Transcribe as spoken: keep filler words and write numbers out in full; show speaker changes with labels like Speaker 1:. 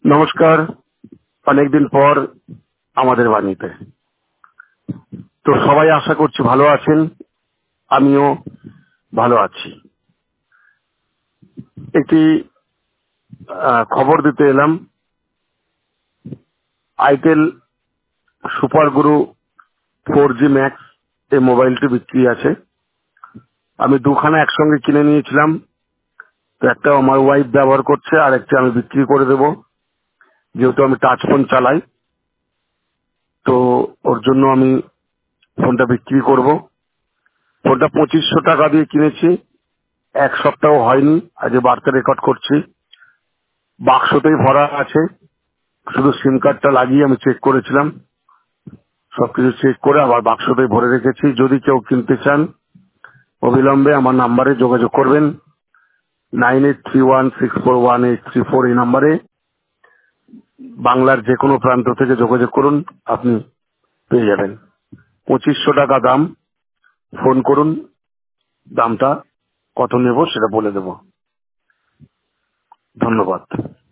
Speaker 1: নমস্কার। অনেকদিন পর আমাদের বাণীতে তো সবাই আশা করছি ভালো আছেন, আমিও ভালো আছি। একটি খবর দিতে এলাম। Itel super guru four G max এই মোবাইলটি বিক্রি আছে। আমি দুখানা একসঙ্গে কিনে নিয়েছিলাম, তো একটা আমার ওয়াইফ ব্যবহার করছে আর একটা আমি বিক্রি করে দেব, যেহেতু আমি টাচ ফোন চালাই। তো ওর জন্য আমি ফোনটা বিক্রি করব। ফোনটা পঁচিশশো টাকা দিয়ে কিনেছি, এক সপ্তাহ হয়নি, আজ বার্তা রেকর্ড করছি। বাক্সতেই ভরা আছে, শুধু সিম কার্ডটা লাগিয়ে আমি চেক করেছিলাম, সবকিছু চেক করে আবার বাক্সতেই ভরে রেখেছি। যদি কেউ কিনতে চান অবিলম্বে আমার নাম্বারে যোগাযোগ করবেন, nine eight three one six four one eight three four এই নাম্বারে। বাংলার যে কোনো প্রান্ত থেকে যোগাযোগ করুন, আপনি পেয়ে যাবেন। পঁচিশশো টাকা দাম। ফোন করুন, দামটা কত নেব সেটা বলে দেব। ধন্যবাদ।